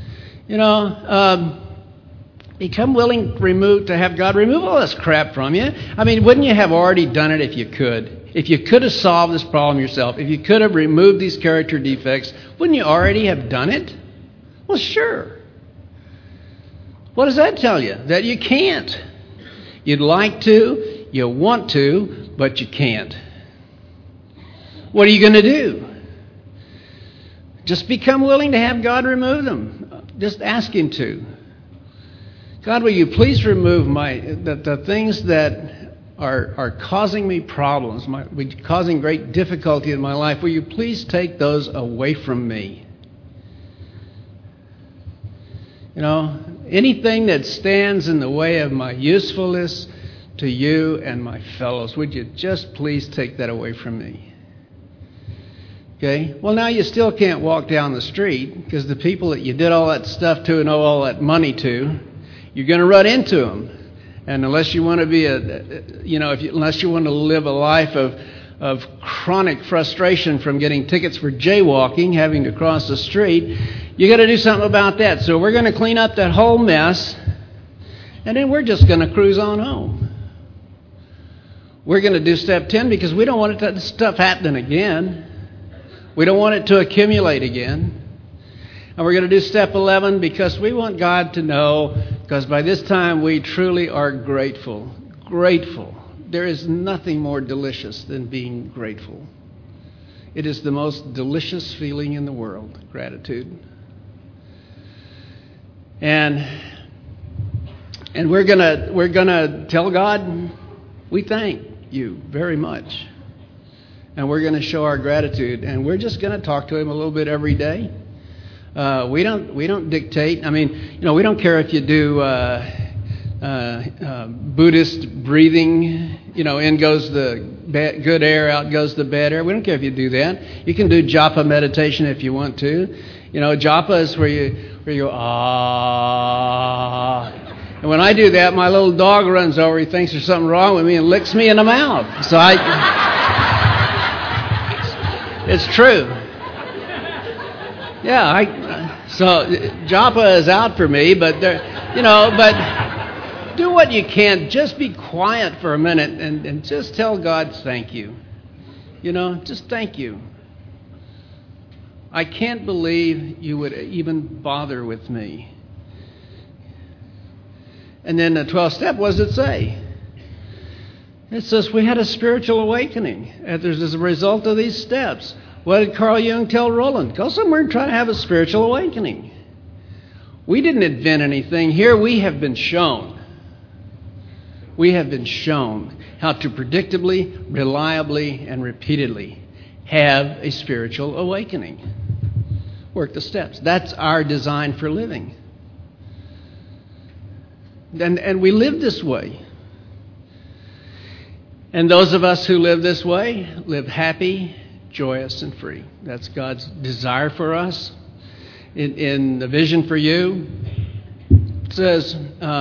S1: Become willing to have God remove all this crap from you. I mean, wouldn't you have already done it if you could? If you could have solved this problem yourself, if you could have removed these character defects, wouldn't you already have done it? Well, sure. What does that tell you? That you can't. You'd like to, you want to, but you can't. What are you going to do? Just become willing to have God remove them. Just ask Him to. God, will you please remove the things that are causing me problems, causing great difficulty in my life? Will you please take those away from me? Anything that stands in the way of my usefulness to you and my fellows, would you just please take that away from me? Okay, well, now you still can't walk down the street because the people that you did all that stuff to and owe all that money to, you're going to run into them. And unless you want to be unless you want to live a life of chronic frustration from getting tickets for jaywalking, having to cross the street, you got to do something about that. So we're going to clean up that whole mess, and then we're just going to cruise on home. We're going to do step 10 because we don't want that stuff happening again. We don't want it to accumulate again. And we're going to do step 11 because we want God to know, because by this time we truly are grateful. Grateful. There is nothing more delicious than being grateful. It is the most delicious feeling in the world, gratitude. And we're gonna tell God we thank you very much. And we're going to show our gratitude, and we're just going to talk to Him a little bit every day. We don't dictate. I mean, we don't care if you do Buddhist breathing. In goes the good air, out goes the bad air. We don't care if you do that. You can do japa meditation if you want to. Japa is where you go ah. And when I do that, my little dog runs over. He thinks there's something wrong with me and licks me in the mouth. So it's true. Yeah, so japa is out for me, but but do what you can. Just be quiet for a minute and just tell God thank you. Just thank you. I can't believe you would even bother with me. And then the 12th step, what does it say? It says we had a spiritual awakening as a result of these steps. What did Carl Jung tell Roland? Go somewhere and try to have a spiritual awakening. We didn't invent anything. Here we have been shown. We have been shown how to predictably, reliably, and repeatedly have a spiritual awakening. Work the steps. That's our design for living. And we live this way. And those of us who live this way live happy, joyous, and free. That's God's desire for us. In the vision for you, it says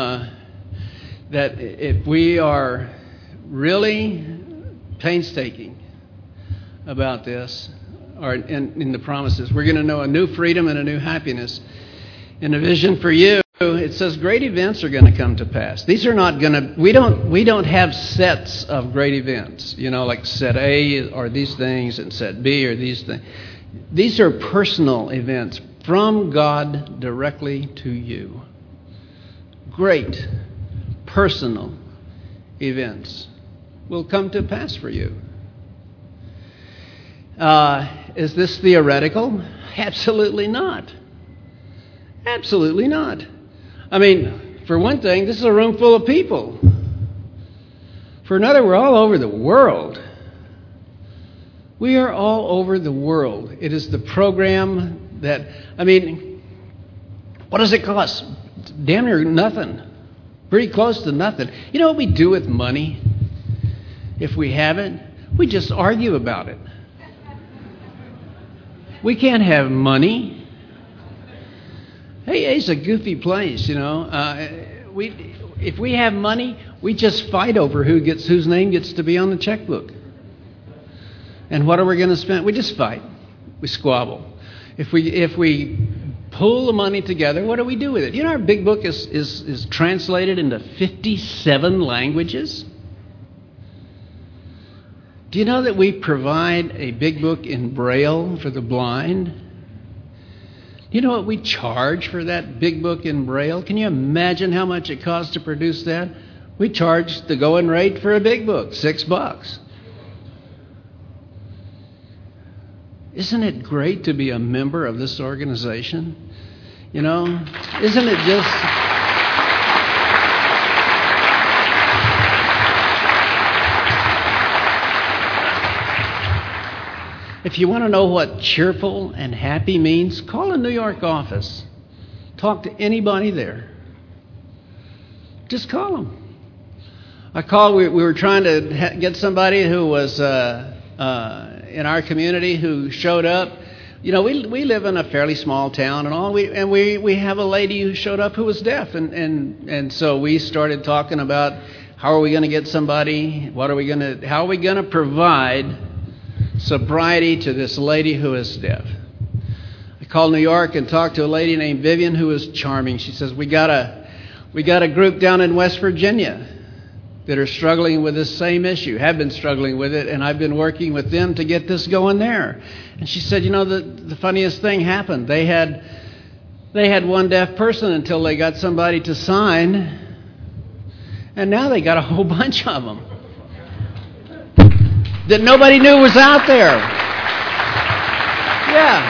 S1: that if we are really painstaking about this, or in the promises, we're going to know a new freedom and a new happiness. In the vision for you, it says great events are going to come to pass. These are not going to. We don't have sets of great events. Like set A are these things and set B are these things. These are personal events from God directly to you. Great personal events will come to pass for you. Is this theoretical? Absolutely not. Absolutely not. I mean, for one thing, this is a room full of people. For another, we're all over the world. We are all over the world. It is the program that, what does it cost? Damn near nothing. Pretty close to nothing. You know what we do with money? If we have it, we just argue about it. We can't have money. Hey, it's a goofy place, If we have money, we just fight over whose name gets to be on the checkbook. And what are we going to spend? We just fight. We squabble. If we pull the money together, what do we do with it? Our big book is translated into 57 languages. Do you know that we provide a big book in Braille for the blind? You know what we charge for that big book in Braille? Can you imagine how much it costs to produce that? We charge the going rate for a big book, $6. Isn't it great to be a member of this organization? Isn't it just... If you want to know what cheerful and happy means, call a New York office. Talk to anybody there. Just call them. We were trying to get somebody who was in our community who showed up. We live in a fairly small town and all. We have a lady who showed up who was deaf, and so we started talking about how are we going to get somebody? How are we going to provide sobriety to this lady who is deaf? I called New York and talked to a lady named Vivian who was charming. She says, we got a group down in West Virginia that are struggling with this same issue, have been struggling with it, and I've been working with them to get this going there. And she said, the funniest thing happened. They had one deaf person until they got somebody to sign, and now they got a whole bunch of them that nobody knew was out there. Yeah.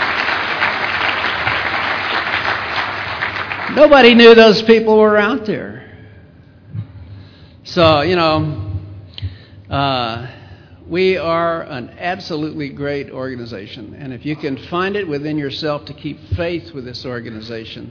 S1: Nobody knew those people were out there. So, we are an absolutely great organization. And if you can find it within yourself to keep faith with this organization,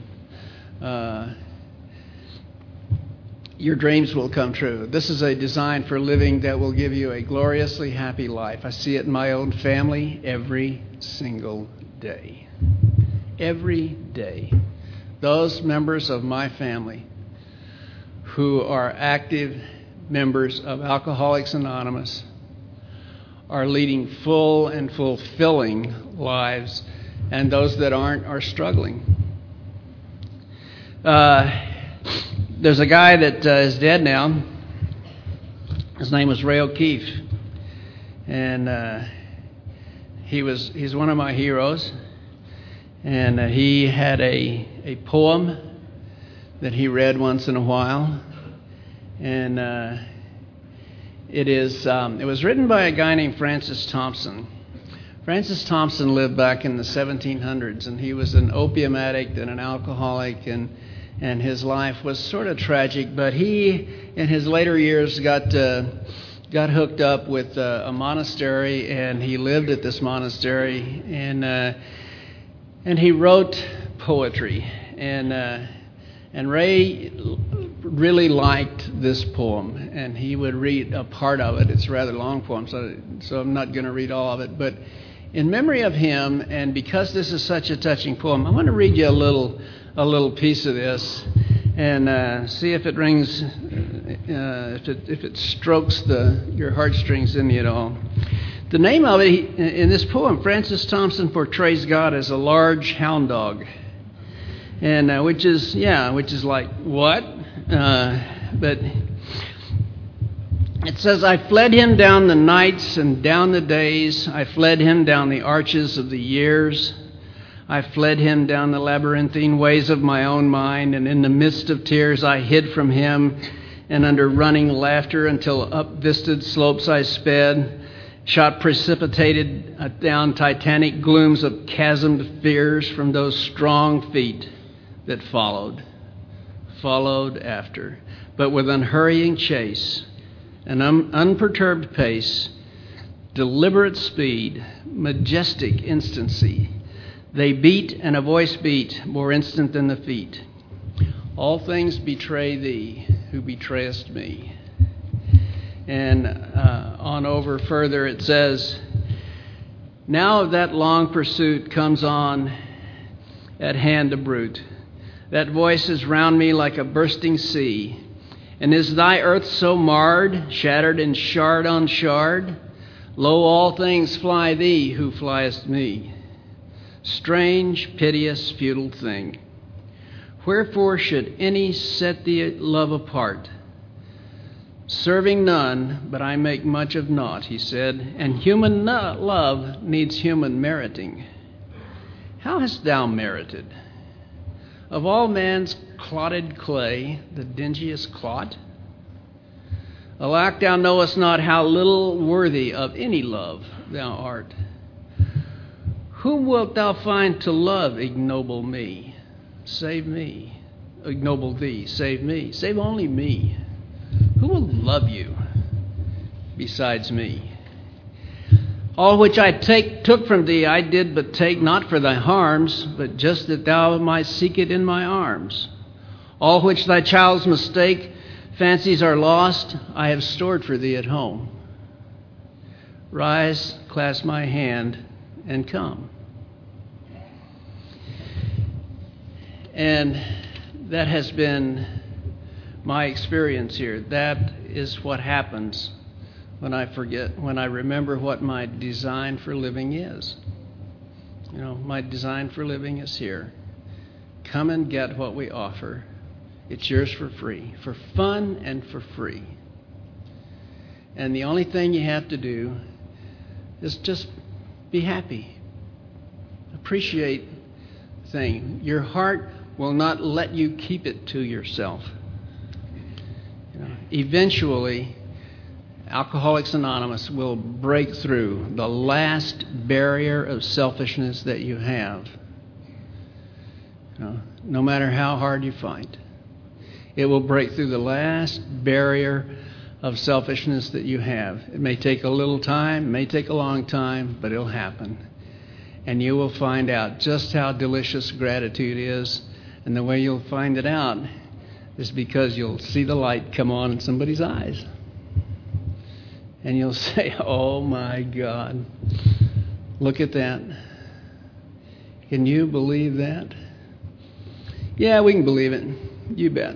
S1: your dreams will come true. This is a design for living that will give you a gloriously happy life. I see it in my own family every single day. Every day. Those members of my family who are active members of Alcoholics Anonymous are leading full and fulfilling lives, and those that aren't are struggling. There's a guy that is dead now. His name was Ray O'Keefe, and he's one of my heroes. And he had a poem that he read once in a while, and it was written by a guy named Francis Thompson. Francis Thompson lived back in the 1700s, and he was an opium addict and an alcoholic, and his life was sort of tragic. But he, in his later years, got hooked up with a monastery, and he lived at this monastery, and he wrote poetry. And Ray really liked this poem, and he would read a part of it. It's a rather long poem, so I'm not going to read all of it. But in memory of him, and because this is such a touching poem, I want to read you a little piece of this, and see if it rings, if it strokes your heartstrings in you at all. The name of it, in this poem, Francis Thompson portrays God as a large hound dog, and which is like what? But it says, I fled him down the nights and down the days. I fled him down the arches of the years. I fled him down the labyrinthine ways of my own mind, and in the midst of tears I hid from him, and under running laughter until up vistaed slopes I sped, shot precipitated down titanic glooms of chasmed fears from those strong feet that followed after, but with unhurrying chase, an unperturbed pace, deliberate speed, majestic instancy. They beat, and a voice beat, more instant than the feet. All things betray thee, who betrayest me. And on over further it says, now that long pursuit comes on at hand a brute. That voice is round me like a bursting sea. And is thy earth so marred, shattered and shard on shard? Lo, all things fly thee, who fliest me. Strange, piteous, futile thing. Wherefore should any set thee love apart? Serving none, but I make much of naught, he said, and human love needs human meriting. How hast thou merited? Of all man's clotted clay, the dingiest clot? Alack, thou knowest not how little worthy of any love thou art. Whom wilt thou find to love, ignoble me? Save me. Ignoble thee, save me. Save only me. Who will love you besides me? All which I took from thee I did but take, not for thy harms, but just that thou mightst seek it in my arms. All which thy child's mistake fancies are lost, I have stored for thee at home. Rise, clasp my hand, and come. And that has been my experience here. That is what happens when I remember what my design for living is. You know, my design for living is here. Come and get what we offer. It's yours for free, for fun and for free. And the only thing you have to do is just be happy. Appreciate the thing. Your heart will not let you keep it to yourself. You know, eventually, Alcoholics Anonymous will break through the last barrier of selfishness that you have. You know, no matter how hard you fight, it will break through the last barrier of selfishness that you have. It may take a little time, it may take a long time, but it'll happen. And you will find out just how delicious gratitude is. And the way you'll find it out is because you'll see the light come on in somebody's eyes. And you'll say, oh my God, look at that. Can you believe that? Yeah, we can believe it. You bet.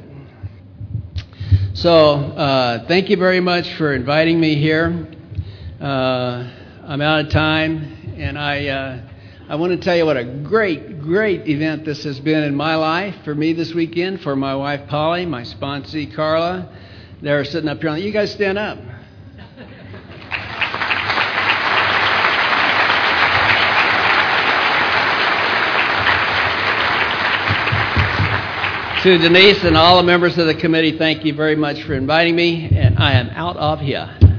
S1: So, thank you very much for inviting me here. I'm out of time, and I want to tell you what a great, great event this has been in my life, for me this weekend, for my wife Polly, my sponsee Carla. They're sitting up here. You guys stand up. To Denise and all the members of the committee, thank you very much for inviting me, and I am out of here.